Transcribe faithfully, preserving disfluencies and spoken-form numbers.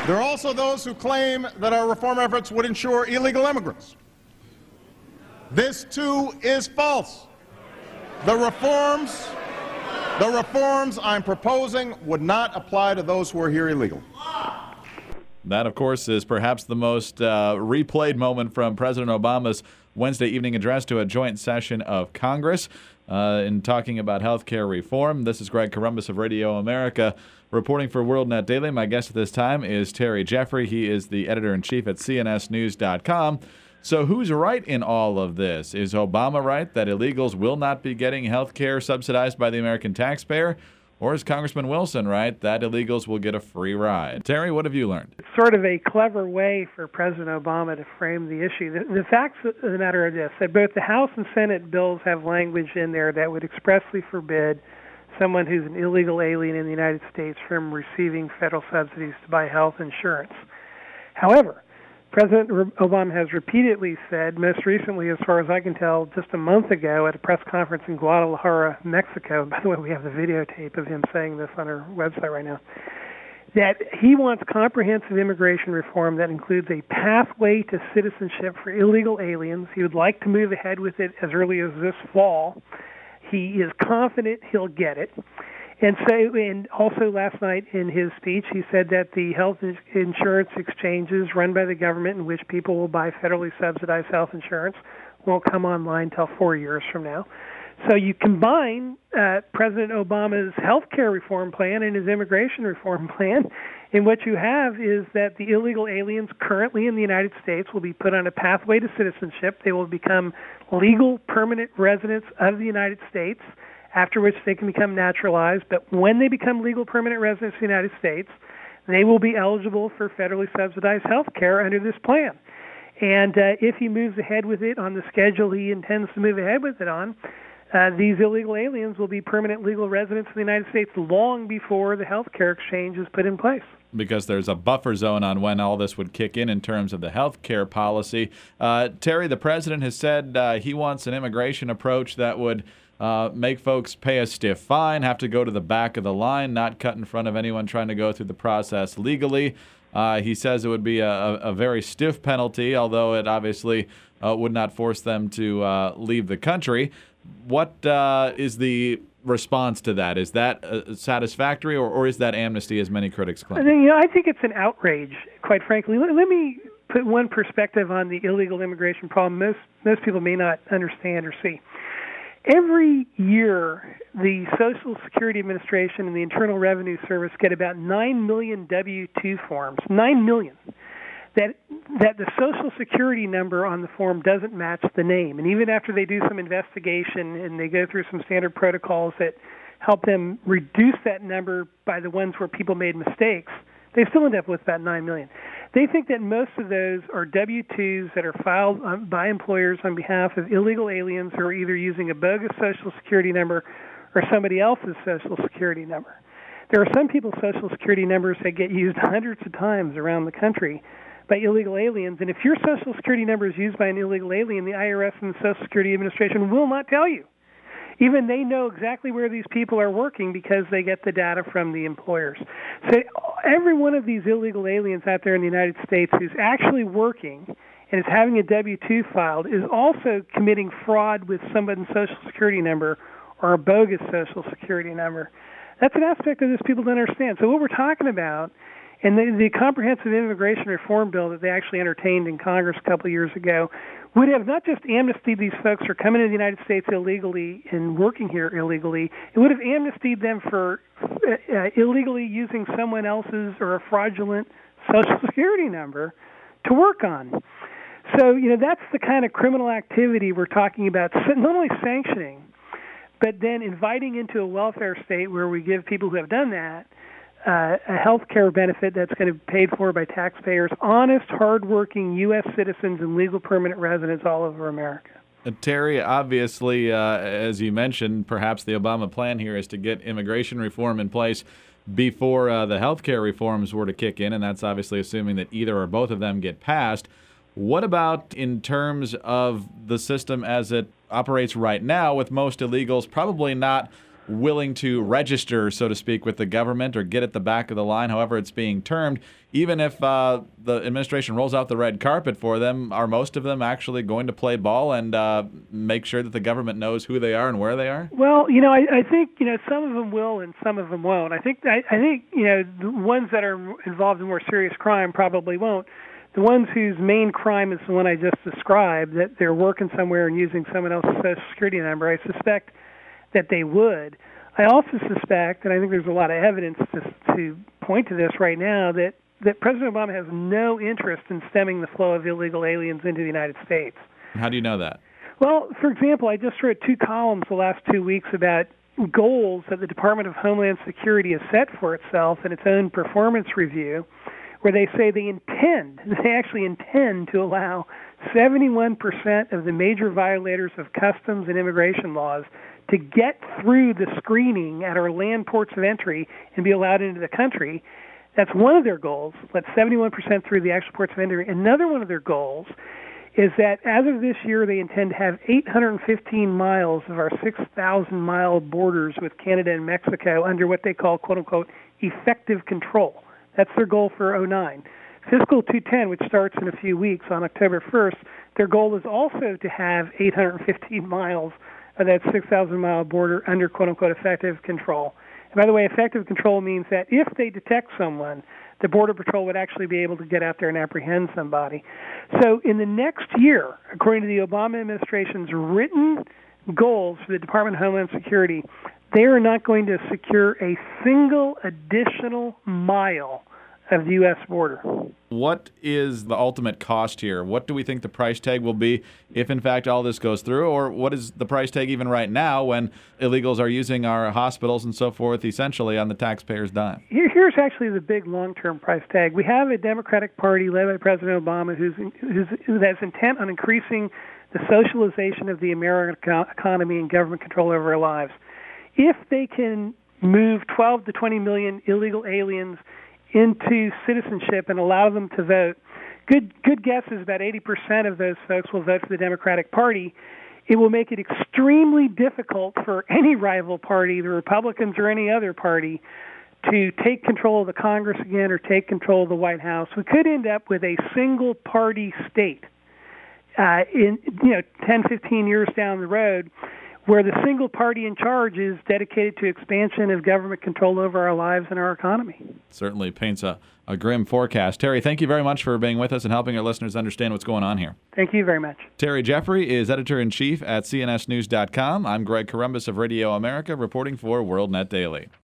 There are also those who claim that our reform efforts would ensure illegal immigrants. This, too, is false. The reforms, the reforms I'm proposing would not apply to those who are here illegally. That, of course, is perhaps the most uh, replayed moment from President Obama's Wednesday evening address to a joint session of Congress. Uh, in talking about health care reform, this is Greg Corombos of Radio America reporting for WorldNet Daily. My guest at this time is Terry Jeffrey. He is the editor-in-chief at C N S news dot com. So who's right in all of this? Is Obama right that illegals will not be getting health care subsidized by the American taxpayer? Or is Congressman Wilson right that illegals will get a free ride? Terry, what have you learned? It's sort of a clever way for President Obama to frame the issue. The, the facts of the matter are this, that both the House and Senate bills have language in there that would expressly forbid someone who's an illegal alien in the United States from receiving federal subsidies to buy health insurance. However, President Obama has repeatedly said, most recently, as far as I can tell, just a month ago at a press conference in Guadalajara, Mexico, by the way, we have the videotape of him saying this on our website right now, that he wants comprehensive immigration reform that includes a pathway to citizenship for illegal aliens. He would like to move ahead with it as early as this fall. He is confident he'll get it. And so, and also last night in his speech, he said that the health insurance exchanges run by the government in which people will buy federally subsidized health insurance won't come online until four years from now. So you combine uh, President Obama's health care reform plan and his immigration reform plan, and what you have is that the illegal aliens currently in the United States will be put on a pathway to citizenship. They will become legal permanent residents of the United States, after which they can become naturalized. But when they become legal permanent residents of the United States, they will be eligible for federally subsidized health care under this plan. And uh, if he moves ahead with it on the schedule he intends to move ahead with it on, uh, these illegal aliens will be permanent legal residents of the United States long before the health care exchange is put in place. Because there's a buffer zone on when all this would kick in in terms of the health care policy. Uh, Terry, the president has said uh, he wants an immigration approach that would Uh, make folks pay a stiff fine, have to go to the back of the line, not cut in front of anyone trying to go through the process legally. Uh, he says it would be a, a very stiff penalty, although it obviously uh, would not force them to uh, leave the country. What uh, is the response to that? Is that uh, satisfactory, or, or is that amnesty, as many critics claim? I think, you know, I think it's an outrage, quite frankly. Let, let me put one perspective on the illegal immigration problem most, most people may not understand or see. Every year, the Social Security Administration and the Internal Revenue Service get about nine million W two forms, nine million, that that the Social Security number on the form doesn't match the name. And even after they do some investigation and they go through some standard protocols that help them reduce that number by the ones where people made mistakes, they still end up with about nine million. They think that most of those are W twos that are filed um, by employers on behalf of illegal aliens who are either using a bogus Social Security number or somebody else's Social Security number. There are some people's Social Security numbers that get used hundreds of times around the country by illegal aliens, and if your Social Security number is used by an illegal alien, the I R S and the Social Security Administration will not tell you. Even they know exactly where these people are working because they get the data from the employers. So every one of these illegal aliens out there in the United States who's actually working and is having a W two filed is also committing fraud with somebody's Social Security number or a bogus Social Security number. That's an aspect of this people don't understand. So what we're talking about, and the, the comprehensive immigration reform bill that they actually entertained in Congress a couple of years ago, would have not just amnestied these folks for coming to the United States illegally and working here illegally, it would have amnestied them for uh, illegally using someone else's or a fraudulent Social Security number to work on. So, you know, that's the kind of criminal activity we're talking about, not only sanctioning, but then inviting into a welfare state where we give people who have done that Uh, a health care benefit that's going to be paid for by taxpayers, honest, hardworking U S citizens and legal permanent residents all over America. Uh, Terry, obviously, uh, as you mentioned, perhaps the Obama plan here is to get immigration reform in place before uh, the health care reforms were to kick in, and that's obviously assuming that either or both of them get passed. What about in terms of the system as it operates right now, with most illegals probably not willing to register, so to speak, with the government or get at the back of the line, however it's being termed. Even if uh, the administration rolls out the red carpet for them, are most of them actually going to play ball and uh, make sure that the government knows who they are and where they are? Well, you know, I, I think, you know, some of them will and some of them won't. I think, I, I think, you know, the ones that are involved in more serious crime probably won't. The ones whose main crime is the one I just described, that they're working somewhere and using someone else's Social Security number, I suspect that they would. I also suspect, and I think there's a lot of evidence to, to point to this right now, that, that President Obama has no interest in stemming the flow of illegal aliens into the United States. How do you know that? Well, for example, I just wrote two columns the last two weeks about goals that the Department of Homeland Security has set for itself in its own performance review, where they say they intend, they actually intend to allow seventy-one percent of the major violators of customs and immigration laws to get through the screening at our land ports of entry and be allowed into the country. That's one of their goals. Let seventy-one percent through the actual ports of entry. Another one of their goals is that as of this year, they intend to have eight hundred fifteen miles of our six thousand mile borders with Canada and Mexico under what they call, quote unquote, effective control. That's their goal for oh nine. Fiscal two ten, which starts in a few weeks on October first, their goal is also to have eight hundred fifteen miles of that six thousand mile border under, quote unquote, effective control. And by the way, effective control means that if they detect someone, the Border Patrol would actually be able to get out there and apprehend somebody. So in the next year, according to the Obama administration's written goals for the Department of Homeland Security, they are not going to secure a single additional mile of the U S border. What is the ultimate cost here? What do we think the price tag will be if, in fact, all this goes through? Or what is the price tag even right now when illegals are using our hospitals and so forth essentially on the taxpayer's dime? Here, here's actually the big long-term price tag. We have a Democratic Party led by President Obama who's, who's, who has intent on increasing the socialization of the American economy and government control over our lives. If they can move twelve to twenty million illegal aliens into citizenship and allow them to vote, good good guess is about eighty percent of those folks will vote for the Democratic Party. It will make it extremely difficult for any rival party, the Republicans or any other party, to take control of the Congress again or take control of the White House. We could end up with a single-party state uh, in you know ten, fifteen years down the road, where the single party in charge is dedicated to expansion of government control over our lives and our economy. Certainly paints a, a grim forecast. Terry, thank you very much for being with us and helping our listeners understand what's going on here. Thank you very much. Terry Jeffrey is editor-in-chief at C N S news dot com. I'm Greg Corombos of Radio America, reporting for WorldNet Daily.